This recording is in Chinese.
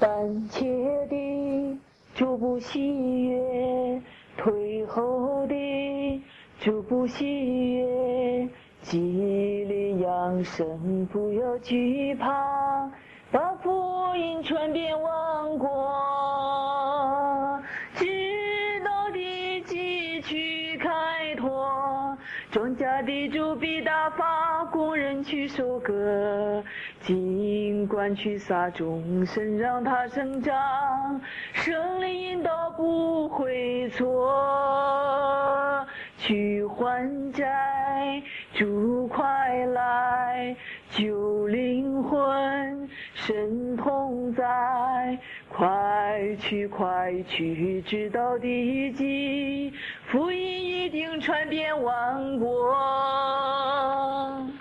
胆怯的主不喜悦，退后的主不喜悦，激励养生不要惧怕，把福音传遍万国，知道的汲取开拓，庄稼的主必打发工人去收割，尽管去撒种生让它生长，圣灵引导不会错，去还债主快来，救灵魂神同在，快去快去，直到地极，福音一定传遍万国。